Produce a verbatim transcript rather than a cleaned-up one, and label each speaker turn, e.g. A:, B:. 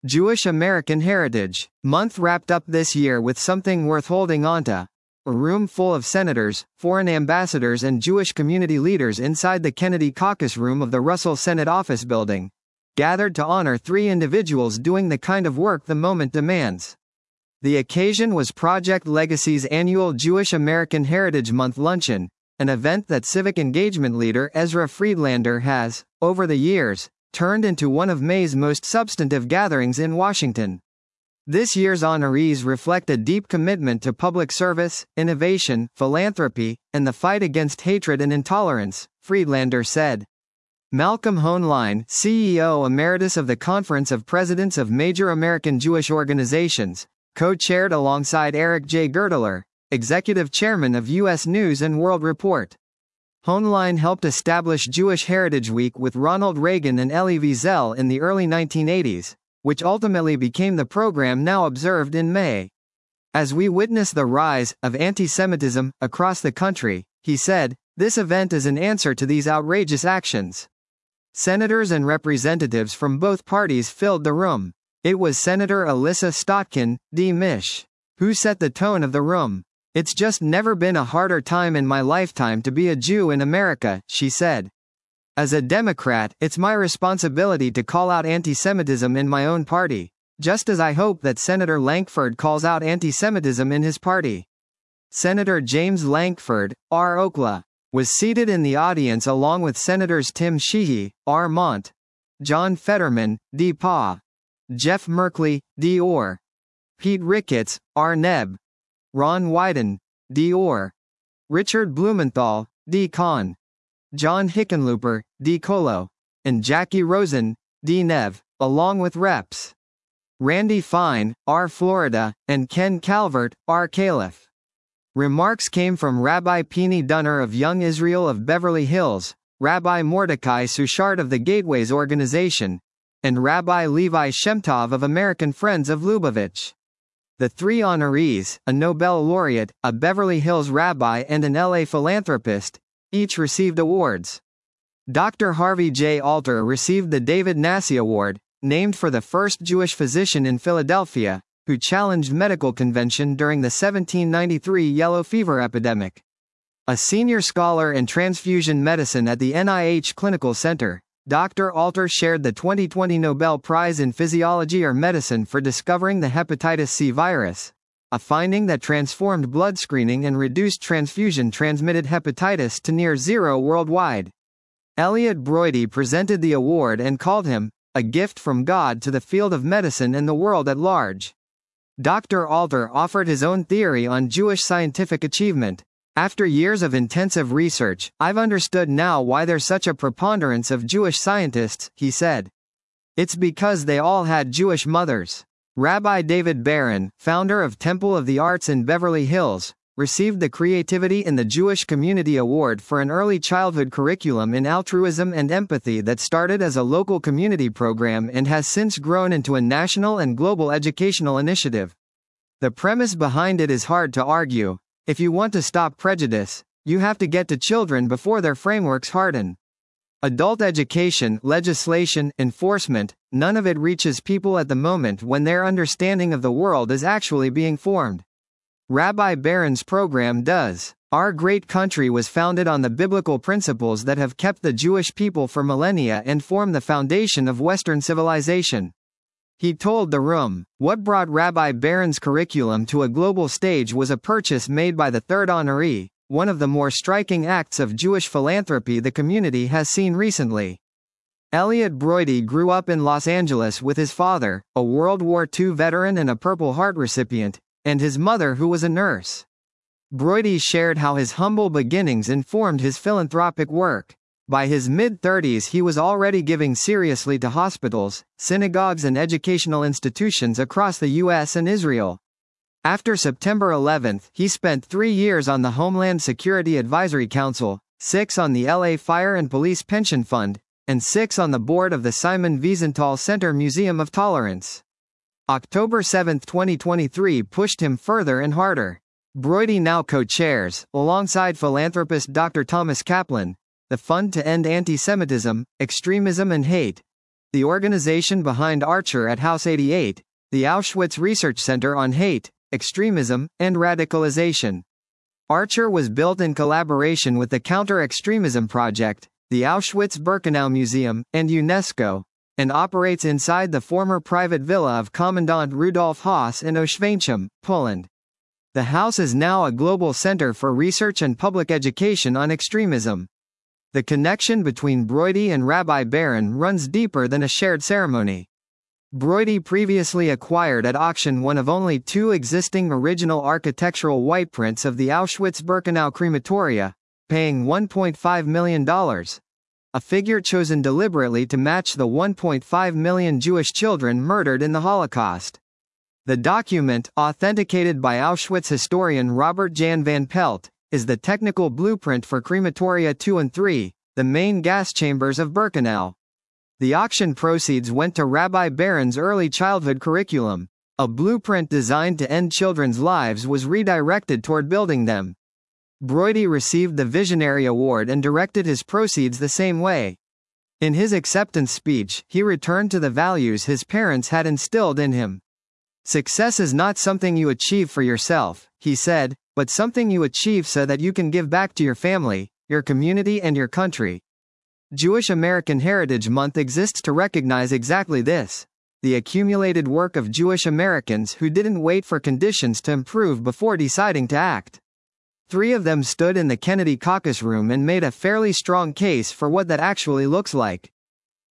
A: Jewish American Heritage Month wrapped up this year with something worth holding onto. A room full of senators, foreign ambassadors and Jewish community leaders inside the Kennedy Caucus Room of the Russell Senate Office Building, gathered to honor three individuals doing the kind of work the moment demands. The occasion was Project Legacy's annual Jewish American Heritage Month luncheon, an event that civic engagement leader Ezra Friedlander has, over the years, turned into one of May's most substantive gatherings in Washington. This year's honorees reflect a deep commitment to public service, innovation, philanthropy, and the fight against hatred and intolerance, Friedlander said. Malcolm Hoenlein, C E O Emeritus of the Conference of Presidents of Major American Jewish Organizations, co-chaired alongside Eric J. Gertler, Executive Chairman of U S News and World Report. Hoenlein helped establish Jewish Heritage Week with Ronald Reagan and Elie Wiesel in the early nineteen eighties, which ultimately became the program now observed in May. As we witness the rise of anti-Semitism across the country, he said, this event is an answer to these outrageous actions. Senators and representatives from both parties filled the room. It was Senator Elissa Stotkin, D. Mich, who set the tone of the room. It's just never been a harder time in my lifetime to be a Jew in America, she said. As a Democrat, it's my responsibility to call out anti-Semitism in my own party, just as I hope that Senator Lankford calls out anti-Semitism in his party. Senator James Lankford, R. Okla, was seated in the audience along with Senators Tim Sheehy, R. Mont, John Fetterman, D. Pa, Jeff Merkley, D. Orr, Pete Ricketts, R. Neb, Ron Wyden, D. Orr, Richard Blumenthal, D. Kahn, John Hickenlooper, D. Colo, and Jackie Rosen, D. Nev, along with Reps Randy Fine, R. Florida, and Ken Calvert, R. Caliph. Remarks came from Rabbi Pini Dunner of Young Israel of Beverly Hills, Rabbi Mordecai Suchard of the Gateways Organization, and Rabbi Levi Shemtov of American Friends of Lubavitch. The three honorees, a Nobel laureate, a Beverly Hills rabbi and an L A philanthropist, each received awards. Doctor Harvey J. Alter received the David Nassi Award, named for the first Jewish physician in Philadelphia, who challenged medical convention during the seventeen ninety-three yellow fever epidemic. A senior scholar in transfusion medicine at the N I H Clinical Center, Doctor Alter shared the twenty twenty Nobel Prize in Physiology or Medicine for discovering the hepatitis C virus, a finding that transformed blood screening and reduced transfusion-transmitted hepatitis to near zero worldwide. Elliot Broidy presented the award and called him a gift from God to the field of medicine and the world at large. Doctor Alter offered his own theory on Jewish scientific achievement. After years of intensive research, I've understood now why there's such a preponderance of Jewish scientists, he said. It's because they all had Jewish mothers. Rabbi David Barron, founder of Temple of the Arts in Beverly Hills, received the Creativity in the Jewish Community Award for an early childhood curriculum in altruism and empathy that started as a local community program and has since grown into a national and global educational initiative. The premise behind it is hard to argue. If you want to stop prejudice, you have to get to children before their frameworks harden. Adult education, legislation, enforcement, none of it reaches people at the moment when their understanding of the world is actually being formed. Rabbi Barron's program does. Our great country was founded on the biblical principles that have kept the Jewish people for millennia and form the foundation of Western civilization. He told the room, what brought Rabbi Barron's curriculum to a global stage was a purchase made by the third honoree, one of the more striking acts of Jewish philanthropy the community has seen recently. Elliot Broidy grew up in Los Angeles with his father, a World War Two veteran and a Purple Heart recipient, and his mother who was a nurse. Broidy shared how his humble beginnings informed his philanthropic work. By his mid-thirties he was already giving seriously to hospitals, synagogues and educational institutions across the U S and Israel. After September eleventh, he spent three years on the Homeland Security Advisory Council, six on the L A Fire and Police Pension Fund, and six on the board of the Simon Wiesenthal Center Museum of Tolerance. October seventh twenty twenty-three pushed him further and harder. Broidy now co-chairs, alongside philanthropist Doctor Thomas Kaplan, the Fund to End Anti-Semitism, Extremism and Hate, the organization behind Archer at House eighty-eight, the Auschwitz Research Center on Hate, Extremism, and Radicalization. Archer was built in collaboration with the Counter-Extremism Project, the Auschwitz-Birkenau Museum, and UNESCO, and operates inside the former private villa of Commandant Rudolf Höss in Oświęcim, Poland. The house is now a global center for research and public education on extremism. The connection between Brody and Rabbi Beran runs deeper than a shared ceremony. Brody previously acquired at auction one of only two existing original architectural white prints of the Auschwitz-Birkenau crematoria, paying one point five million dollars. A figure chosen deliberately to match the one point five million Jewish children murdered in the Holocaust. The document, authenticated by Auschwitz historian Robert Jan van Pelt, is the technical blueprint for crematoria two and three, the main gas chambers of Birkenau. The auction proceeds went to Rabbi Beran's early childhood curriculum. A blueprint designed to end children's lives was redirected toward building them. Brody received the Visionary Award and directed his proceeds the same way. In his acceptance speech, he returned to the values his parents had instilled in him. "Success is not something you achieve for yourself," he said, "but something you achieve so that you can give back to your family, your community, and your country." Jewish American Heritage Month exists to recognize exactly this: the accumulated work of Jewish Americans who didn't wait for conditions to improve before deciding to act. Three of them stood in the Kennedy Caucus Room and made a fairly strong case for what that actually looks like.